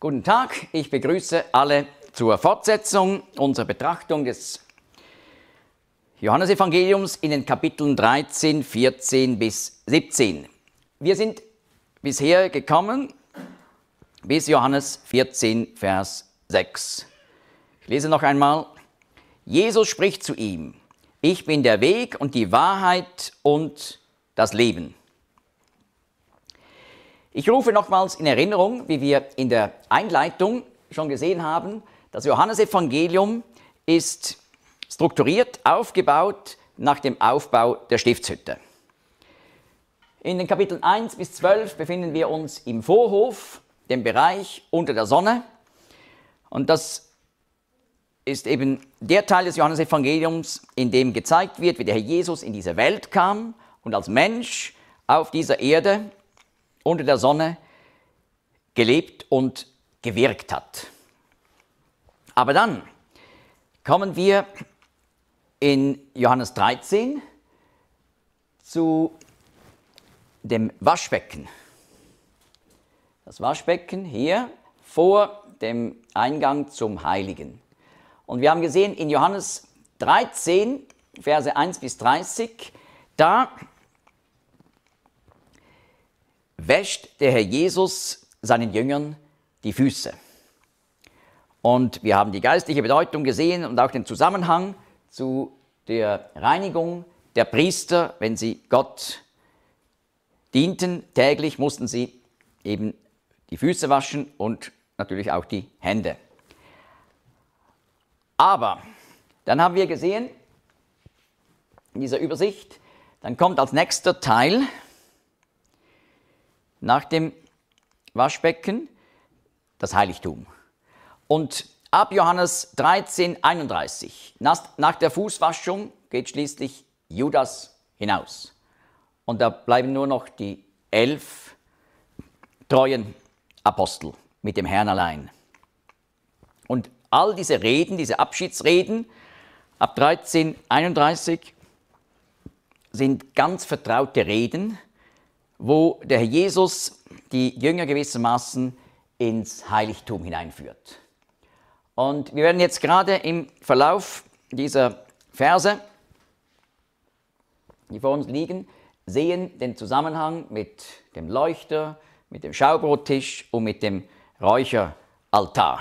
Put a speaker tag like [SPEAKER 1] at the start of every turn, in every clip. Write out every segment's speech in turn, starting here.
[SPEAKER 1] Guten Tag, ich begrüße alle zur Fortsetzung unserer Betrachtung des Johannesevangeliums in den Kapiteln 13, 14 bis 17. Wir sind bisher gekommen bis Johannes 14, Vers 6. Ich lese noch einmal. Jesus spricht zu ihm: Ich bin der Weg und die Wahrheit und das Leben. Ich rufe nochmals in Erinnerung, wie wir in der Einleitung schon gesehen haben, das Johannesevangelium ist strukturiert, aufgebaut nach dem Aufbau der Stiftshütte. In den Kapiteln 1 bis 12 befinden wir uns im Vorhof, dem Bereich unter der Sonne. Und das ist eben der Teil des Johannesevangeliums, in dem gezeigt wird, wie der Herr Jesus in diese Welt kam und als Mensch auf dieser Erde unter der Sonne gelebt und gewirkt hat. Aber dann kommen wir in Johannes 13 zu dem Waschbecken. Das Waschbecken hier vor dem Eingang zum Heiligen. Und wir haben gesehen, in Johannes 13, Verse 1 bis 30, da wäscht der Herr Jesus seinen Jüngern die Füße. Und wir haben die geistliche Bedeutung gesehen und auch den Zusammenhang zu der Reinigung der Priester. Wenn sie Gott dienten, täglich mussten sie eben die Füße waschen und natürlich auch die Hände. Aber dann haben wir gesehen, in dieser Übersicht, dann kommt als nächster Teil nach dem Waschbecken das Heiligtum. Und ab Johannes 13, 31, nach der Fußwaschung geht schließlich Judas hinaus. Und da bleiben nur noch die 11 treuen Apostel mit dem Herrn allein. Und all diese Reden, diese Abschiedsreden ab 13, 31 sind ganz vertraute Reden, wo der Herr Jesus die Jünger gewissermaßen ins Heiligtum hineinführt. Und wir werden jetzt gerade im Verlauf dieser Verse, die vor uns liegen, sehen den Zusammenhang mit dem Leuchter, mit dem Schaubrottisch und mit dem Räucheraltar.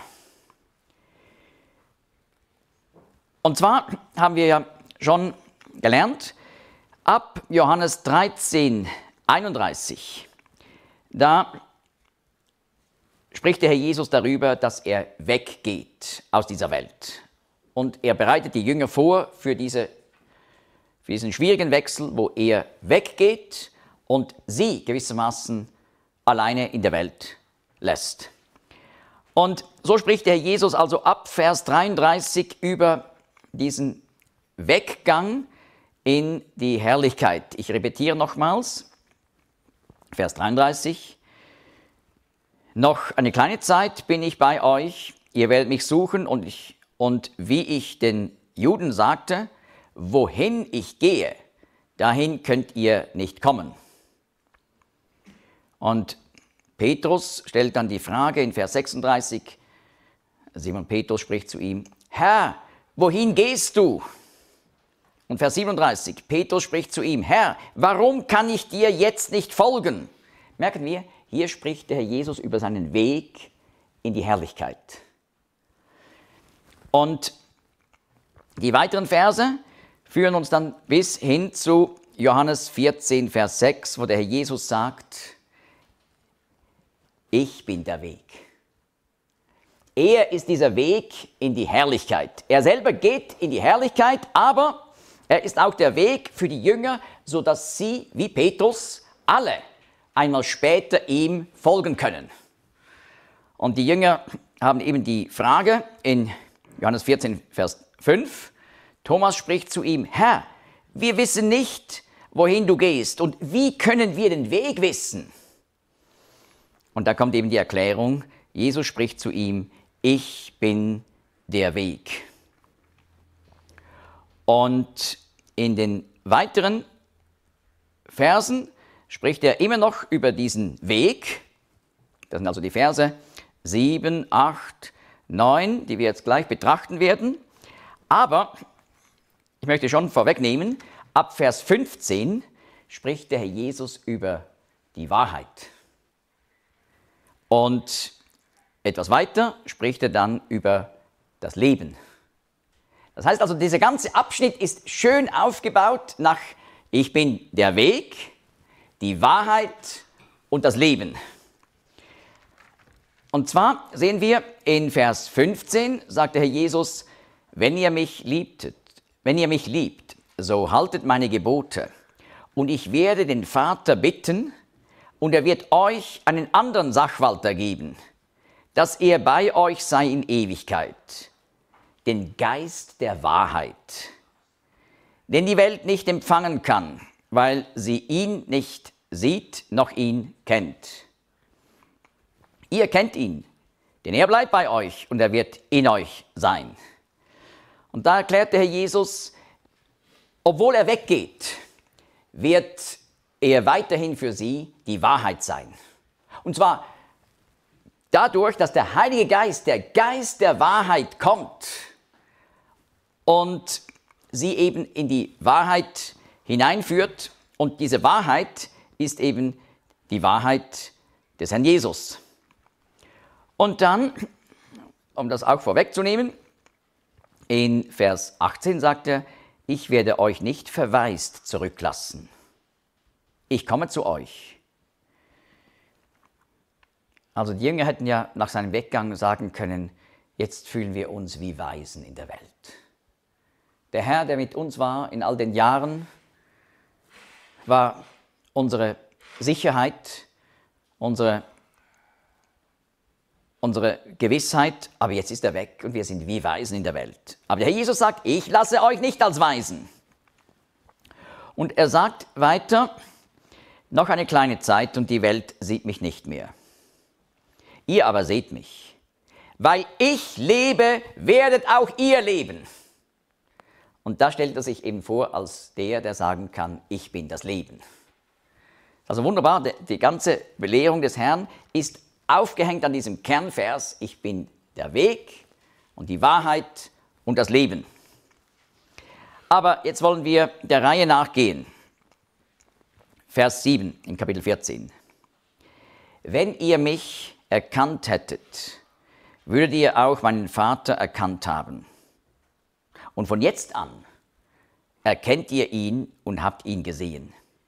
[SPEAKER 1] Und zwar haben wir ja schon gelernt, ab Johannes 13, 31, da spricht der Herr Jesus darüber, dass er weggeht aus dieser Welt. Und er bereitet die Jünger vor für diesen schwierigen Wechsel, wo er weggeht und sie gewissermaßen alleine in der Welt lässt. Und so spricht der Herr Jesus also ab Vers 33 über diesen Weggang in die Herrlichkeit. Ich repetiere nochmals, Vers 33. Noch eine kleine Zeit bin ich bei euch, ihr werdet mich suchen und wie ich den Juden sagte, wohin ich gehe, dahin könnt ihr nicht kommen. Und Petrus stellt dann die Frage in Vers 36, Simon Petrus spricht zu ihm, Herr, wohin gehst du? Und Vers 37, Petrus spricht zu ihm, Herr, warum kann ich dir jetzt nicht folgen? Merken wir, hier spricht der Herr Jesus über seinen Weg in die Herrlichkeit. Und die weiteren Verse führen uns dann bis hin zu Johannes 14, Vers 6, wo der Herr Jesus sagt, ich bin der Weg. Er ist dieser Weg in die Herrlichkeit. Er selber geht in die Herrlichkeit, aber er ist auch der Weg für die Jünger, sodass sie, wie Petrus, alle einmal später ihm folgen können. Und die Jünger haben eben die Frage in Johannes 14, Vers 5. Thomas spricht zu ihm, Herr, wir wissen nicht, wohin du gehst und wie können wir den Weg wissen? Und da kommt eben die Erklärung, Jesus spricht zu ihm, ich bin der Weg. Und in den weiteren Versen spricht er immer noch über diesen Weg. Das sind also die Verse 7, 8, 9, die wir jetzt gleich betrachten werden. Aber ich möchte schon vorwegnehmen, ab Vers 15 spricht der Herr Jesus über die Wahrheit. Und etwas weiter spricht er dann über das Leben. Das heißt also, dieser ganze Abschnitt ist schön aufgebaut nach Ich bin der Weg, die Wahrheit und das Leben. Und zwar sehen wir in Vers 15, sagt der Herr Jesus, wenn ihr mich liebt, so haltet meine Gebote. Und ich werde den Vater bitten, und er wird euch einen anderen Sachwalter geben, dass er bei euch sei in Ewigkeit, den Geist der Wahrheit, den die Welt nicht empfangen kann, weil sie ihn nicht sieht, noch ihn kennt. Ihr kennt ihn, denn er bleibt bei euch und er wird in euch sein. Und da erklärt der Herr Jesus, obwohl er weggeht, wird er weiterhin für sie die Wahrheit sein. Und zwar dadurch, dass der Heilige Geist, der Geist der Wahrheit kommt und sie eben in die Wahrheit hineinführt. Und diese Wahrheit ist eben die Wahrheit des Herrn Jesus. Und dann, um das auch vorwegzunehmen, in Vers 18 sagt er, ich werde euch nicht verwaist zurücklassen. Ich komme zu euch. Also die Jünger hätten ja nach seinem Weggang sagen können, jetzt fühlen wir uns wie Waisen in der Welt. Der Herr, der mit uns war in all den Jahren, war unsere Sicherheit, unsere Gewissheit, aber jetzt ist er weg und wir sind wie Waisen in der Welt. Aber der Herr Jesus sagt, ich lasse euch nicht als Waisen. Und er sagt weiter, noch eine kleine Zeit und die Welt sieht mich nicht mehr. Ihr aber seht mich. Weil ich lebe, werdet auch ihr leben. Und da stellt er sich eben vor als der sagen kann, ich bin das Leben. Also wunderbar, die ganze Belehrung des Herrn ist aufgehängt an diesem Kernvers, ich bin der Weg und die Wahrheit und das Leben. Aber jetzt wollen wir der Reihe nachgehen. Vers 7 in Kapitel 14. Wenn ihr mich erkannt hättet, würdet ihr auch meinen Vater erkannt haben. Und von jetzt an erkennt ihr ihn und habt ihn gesehen.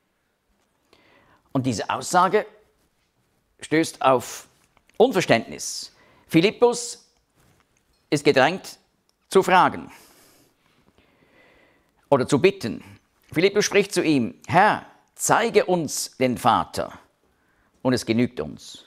[SPEAKER 1] Und diese Aussage stößt auf Unverständnis. Philippus ist gedrängt zu fragen oder zu bitten. Philippus spricht zu ihm, Herr, zeige uns den Vater und es genügt uns.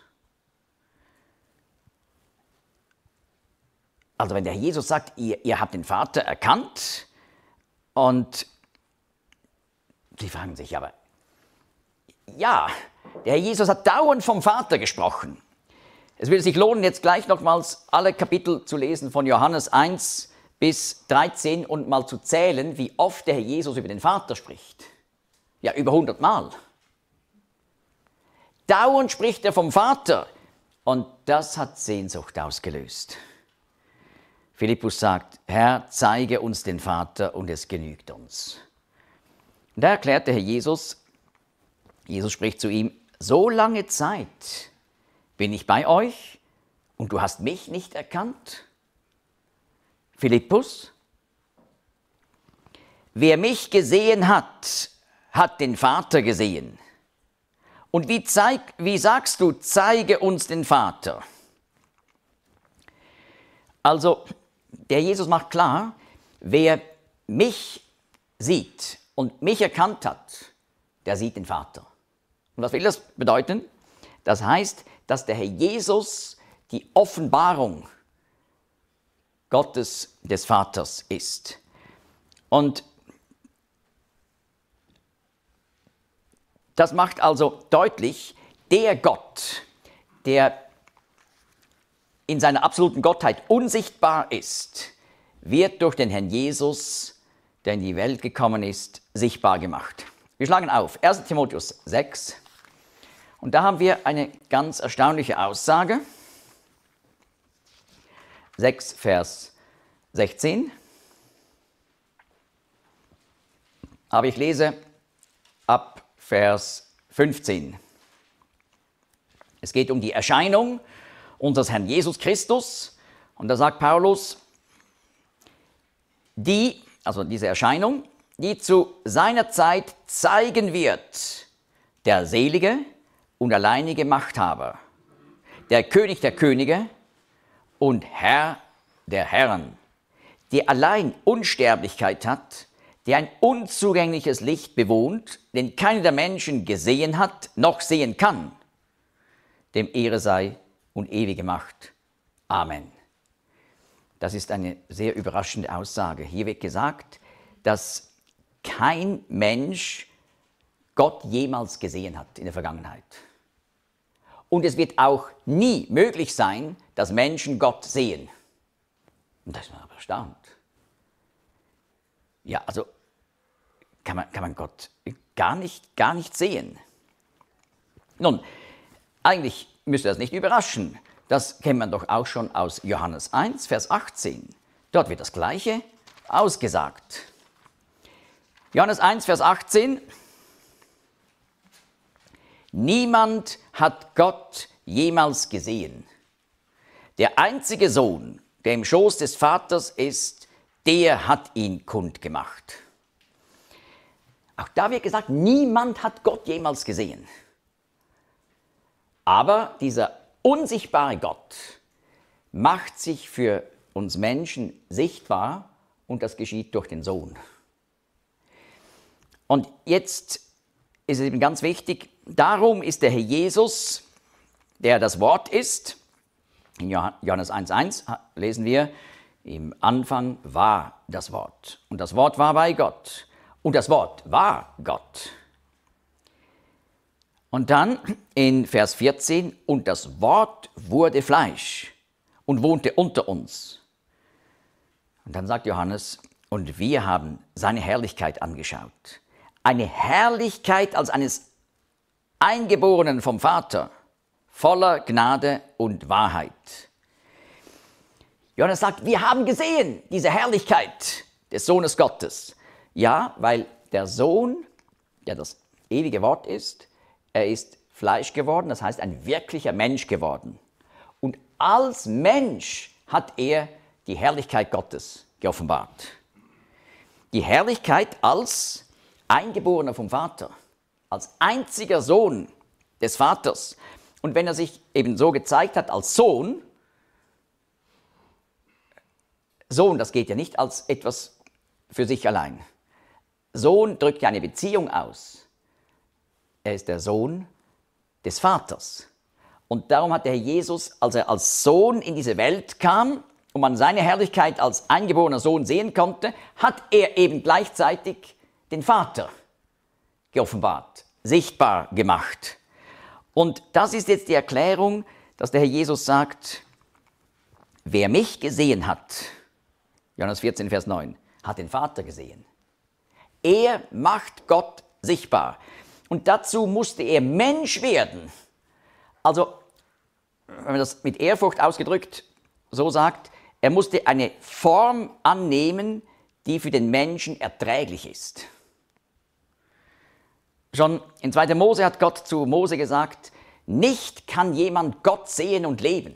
[SPEAKER 1] Also wenn der Jesus sagt, ihr habt den Vater erkannt und sie fragen sich aber, ja, der Herr Jesus hat dauernd vom Vater gesprochen. Es würde sich lohnen, jetzt gleich nochmals alle Kapitel zu lesen von Johannes 1 bis 13 und mal zu zählen, wie oft der Herr Jesus über den Vater spricht. Ja, über 100 Mal. Dauernd spricht er vom Vater und das hat Sehnsucht ausgelöst. Philippus sagt, Herr, zeige uns den Vater und es genügt uns. Und da erklärt der Herr Jesus spricht zu ihm, so lange Zeit bin ich bei euch und du hast mich nicht erkannt? Philippus, wer mich gesehen hat, hat den Vater gesehen. Und wie sagst du, zeige uns den Vater? Also, der Jesus macht klar, wer mich sieht und mich erkannt hat, der sieht den Vater. Und was will das bedeuten? Das heißt, dass der Herr Jesus die Offenbarung Gottes des Vaters ist. Und das macht also deutlich, der Gott, der in seiner absoluten Gottheit unsichtbar ist, wird durch den Herrn Jesus, der in die Welt gekommen ist, sichtbar gemacht. Wir schlagen auf 1. Timotheus 6 und da haben wir eine ganz erstaunliche Aussage. 6, Vers 16. Aber ich lese ab Vers 15. Es geht um die Erscheinung unseres Herrn Jesus Christus. Und da sagt Paulus, diese Erscheinung, die zu seiner Zeit zeigen wird, der selige und alleinige Machthaber, der König der Könige und Herr der Herren, der allein Unsterblichkeit hat, der ein unzugängliches Licht bewohnt, den keiner der Menschen gesehen hat, noch sehen kann, dem Ehre sei und ewige Macht. Amen. Das ist eine sehr überraschende Aussage. Hier wird gesagt, dass kein Mensch Gott jemals gesehen hat in der Vergangenheit. Und es wird auch nie möglich sein, dass Menschen Gott sehen. Und da ist man aber erstaunt. Ja, also kann man Gott gar nicht sehen. Nun, eigentlich müsste das nicht überraschen. Das kennt man doch auch schon aus Johannes 1, Vers 18. Dort wird das Gleiche ausgesagt. Johannes 1, Vers 18. Niemand hat Gott jemals gesehen. Der einzige Sohn, der im Schoß des Vaters ist, der hat ihn kundgemacht. Auch da wird gesagt, niemand hat Gott jemals gesehen. Aber dieser unsichtbare Gott macht sich für uns Menschen sichtbar und das geschieht durch den Sohn. Und jetzt ist es eben ganz wichtig, darum ist der Herr Jesus, der das Wort ist, in Johannes 1,1 lesen wir, im Anfang war das Wort und das Wort war bei Gott und das Wort war Gott. Und dann in Vers 14, und das Wort wurde Fleisch und wohnte unter uns. Und dann sagt Johannes, und wir haben seine Herrlichkeit angeschaut. Eine Herrlichkeit als eines Eingeborenen vom Vater, voller Gnade und Wahrheit. Johannes sagt, wir haben gesehen diese Herrlichkeit des Sohnes Gottes. Ja, weil der Sohn, der das ewige Wort ist, er ist Fleisch geworden, das heißt ein wirklicher Mensch geworden. Und als Mensch hat er die Herrlichkeit Gottes geoffenbart. Die Herrlichkeit als Eingeborener vom Vater, als einziger Sohn des Vaters. Und wenn er sich eben so gezeigt hat als Sohn, das geht ja nicht als etwas für sich allein. Sohn drückt ja eine Beziehung aus. Er ist der Sohn des Vaters. Und darum hat der Herr Jesus, als er als Sohn in diese Welt kam und man seine Herrlichkeit als eingeborener Sohn sehen konnte, hat er eben gleichzeitig den Vater geoffenbart, sichtbar gemacht. Und das ist jetzt die Erklärung, dass der Herr Jesus sagt, wer mich gesehen hat, Johannes 14, Vers 9, hat den Vater gesehen. Er macht Gott sichtbar. Und dazu musste er Mensch werden. Also, wenn man das mit Ehrfurcht ausgedrückt so sagt, er musste eine Form annehmen, die für den Menschen erträglich ist. Schon in 2. Mose hat Gott zu Mose gesagt, nicht kann jemand Gott sehen und leben.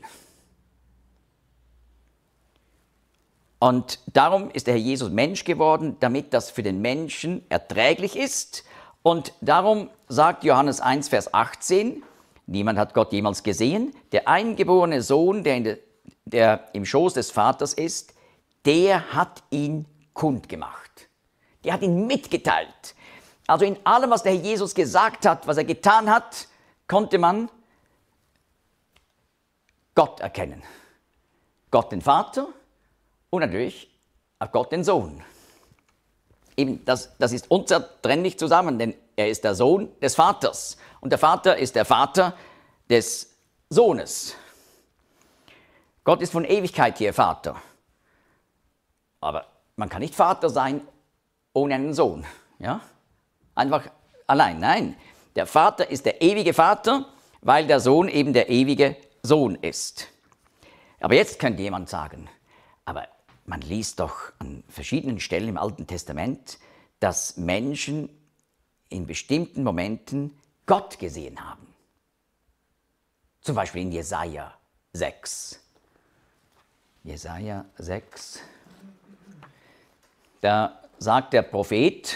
[SPEAKER 1] Und darum ist der Herr Jesus Mensch geworden, damit das für den Menschen erträglich ist. Und darum sagt Johannes 1, Vers 18, niemand hat Gott jemals gesehen, der eingeborene Sohn, der im Schoß des Vaters ist, der hat ihn kundgemacht. Der hat ihn mitgeteilt. Also in allem, was der Herr Jesus gesagt hat, was er getan hat, konnte man Gott erkennen. Gott den Vater und natürlich auch Gott den Sohn. Eben, das ist unzertrennlich zusammen, denn er ist der Sohn des Vaters und der Vater ist der Vater des Sohnes. Gott ist von Ewigkeit her Vater. Aber man kann nicht Vater sein ohne einen Sohn. Ja? Einfach allein. Nein, der Vater ist der ewige Vater, weil der Sohn eben der ewige Sohn ist. Aber jetzt könnte jemand sagen, aber man liest doch an verschiedenen Stellen im Alten Testament, dass Menschen in bestimmten Momenten Gott gesehen haben. Zum Beispiel in Jesaja 6. Jesaja 6. Da sagt der Prophet,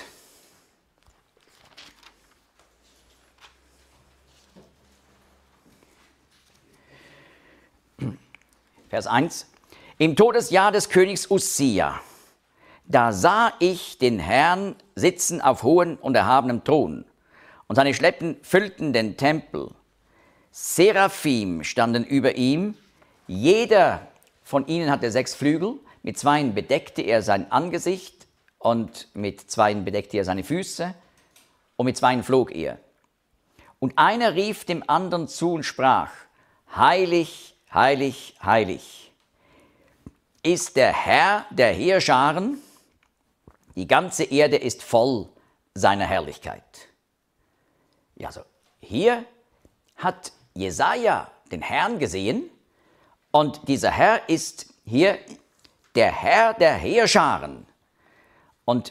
[SPEAKER 1] Vers 1, im Todesjahr des Königs Ussia, da sah ich den Herrn sitzen auf hohem und erhabenem Thron, und seine Schleppen füllten den Tempel. Seraphim standen über ihm, jeder von ihnen hatte 6 Flügel, mit 2 bedeckte er sein Angesicht und mit 2 bedeckte er seine Füße und mit 2 flog er. Und einer rief dem anderen zu und sprach, heilig, heilig, heilig ist der Herr der Heerscharen, die ganze Erde ist voll seiner Herrlichkeit. Ja, also hier hat Jesaja den Herrn gesehen und dieser Herr ist hier der Herr der Heerscharen. Und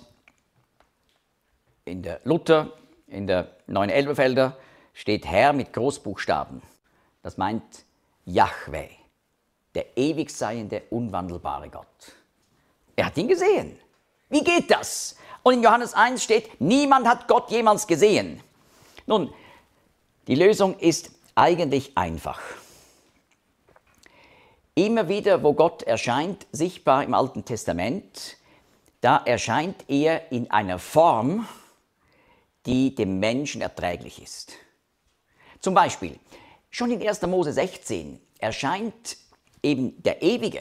[SPEAKER 1] in der Luther, in der Neuen Elberfelder steht Herr mit Großbuchstaben. Das meint Jahwe, der ewig seiende, unwandelbare Gott. Er hat ihn gesehen. Wie geht das? Und in Johannes 1 steht, niemand hat Gott jemals gesehen. Nun, die Lösung ist eigentlich einfach. Immer wieder, wo Gott erscheint, sichtbar im Alten Testament, da erscheint er in einer Form, die dem Menschen erträglich ist. Zum Beispiel, schon in 1. Mose 16 erscheint eben der Ewige,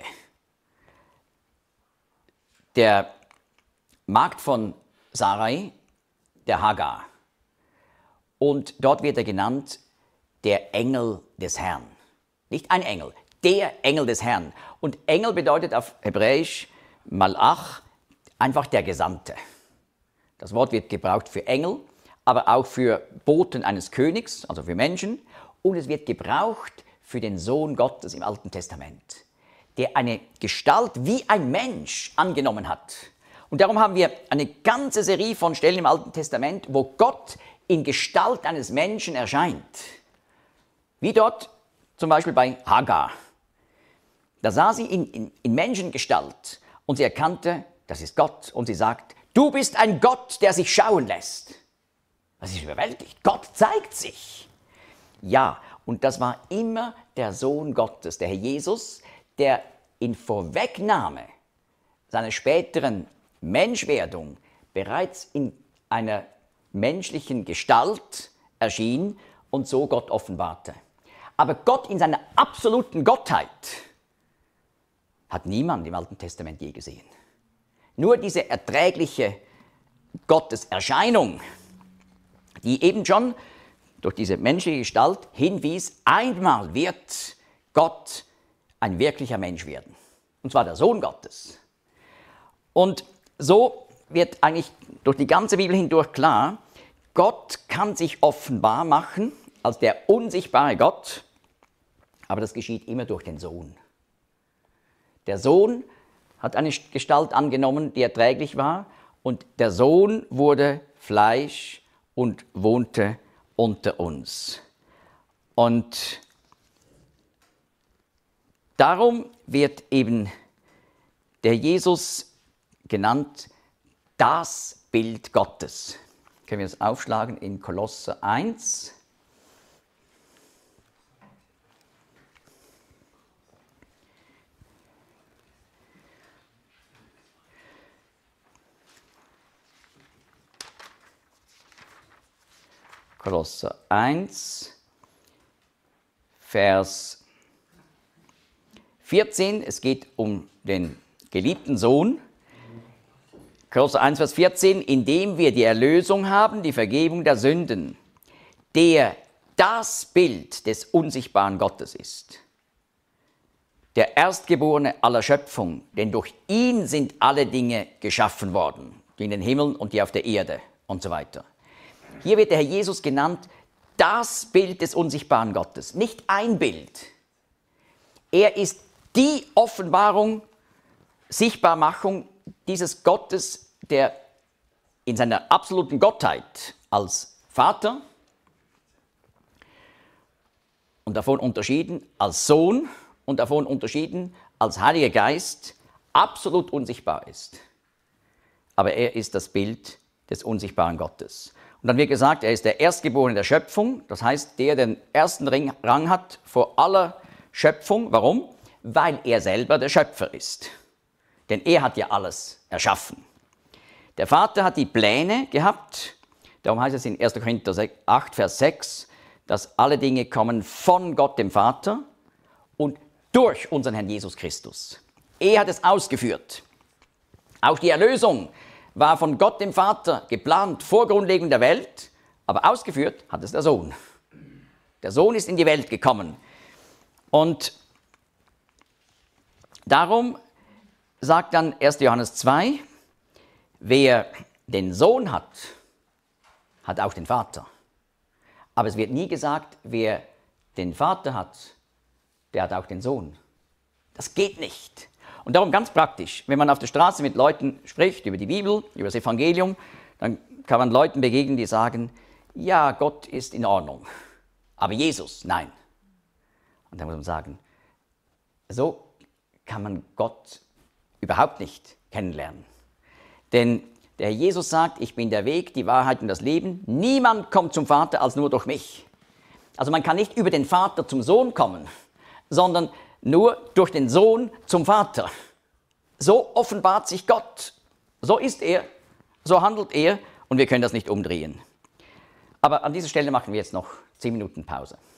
[SPEAKER 1] der Magd von Sarai, der Hagar. Und dort wird er genannt der Engel des Herrn. Nicht ein Engel, der Engel des Herrn. Und Engel bedeutet auf Hebräisch Malach, einfach der Gesandte. Das Wort wird gebraucht für Engel, aber auch für Boten eines Königs, also für Menschen. Und es wird gebraucht für den Sohn Gottes im Alten Testament, der eine Gestalt wie ein Mensch angenommen hat. Und darum haben wir eine ganze Serie von Stellen im Alten Testament, wo Gott in Gestalt eines Menschen erscheint. Wie dort zum Beispiel bei Hagar. Da sah sie in Menschengestalt und sie erkannte, das ist Gott. Und sie sagt, du bist ein Gott, der sich schauen lässt. Das ist überwältigt. Gott zeigt sich. Ja, und das war immer der Sohn Gottes, der Herr Jesus, der in Vorwegnahme seiner späteren Menschwerdung bereits in einer menschlichen Gestalt erschien und so Gott offenbarte. Aber Gott in seiner absoluten Gottheit hat niemand im Alten Testament je gesehen. Nur diese erträgliche Gotteserscheinung, die eben schon durch diese menschliche Gestalt hinwies, einmal wird Gott ein wirklicher Mensch werden. Und zwar der Sohn Gottes. Und so wird eigentlich durch die ganze Bibel hindurch klar, Gott kann sich offenbar machen als der unsichtbare Gott, aber das geschieht immer durch den Sohn. Der Sohn hat eine Gestalt angenommen, die erträglich war, und der Sohn wurde Fleisch und wohnte unter uns. Und darum wird eben der Jesus genannt, das Bild Gottes. Können wir das aufschlagen in Kolosser 1. Kolosser 1, Vers 14, es geht um den geliebten Sohn. Kolosser 1, Vers 14, indem wir die Erlösung haben, die Vergebung der Sünden, der das Bild des unsichtbaren Gottes ist. Der Erstgeborene aller Schöpfung, denn durch ihn sind alle Dinge geschaffen worden, die in den Himmeln und die auf der Erde und so weiter. Hier wird der Herr Jesus genannt, das Bild des unsichtbaren Gottes, nicht ein Bild. Er ist die Offenbarung, Sichtbarmachung dieses Gottes, der in seiner absoluten Gottheit als Vater und davon unterschieden als Sohn und davon unterschieden als Heiliger Geist absolut unsichtbar ist. Aber er ist das Bild des unsichtbaren Gottes. Und dann wird gesagt, er ist der Erstgeborene der Schöpfung, das heißt, der den ersten Rang hat vor aller Schöpfung. Warum? Weil er selber der Schöpfer ist. Denn er hat ja alles erschaffen. Der Vater hat die Pläne gehabt, darum heißt es in 1. Korinther 8, Vers 6, dass alle Dinge kommen von Gott dem Vater und durch unseren Herrn Jesus Christus. Er hat es ausgeführt. Auch die Erlösung war von Gott dem Vater geplant vor Grundlegung der Welt, aber ausgeführt hat es der Sohn. Der Sohn ist in die Welt gekommen. Und darum sagt dann 1. Johannes 2, wer den Sohn hat, hat auch den Vater. Aber es wird nie gesagt, wer den Vater hat, der hat auch den Sohn. Das geht nicht. Und darum ganz praktisch, wenn man auf der Straße mit Leuten spricht, über die Bibel, über das Evangelium, dann kann man Leuten begegnen, die sagen, ja, Gott ist in Ordnung, aber Jesus, nein. Und dann muss man sagen, so kann man Gott überhaupt nicht kennenlernen. Denn der Herr Jesus sagt, ich bin der Weg, die Wahrheit und das Leben. Niemand kommt zum Vater als nur durch mich. Also man kann nicht über den Vater zum Sohn kommen, sondern nur durch den Sohn zum Vater. So offenbart sich Gott. So ist er, so handelt er und wir können das nicht umdrehen. Aber an dieser Stelle machen wir jetzt noch 10 Minuten Pause.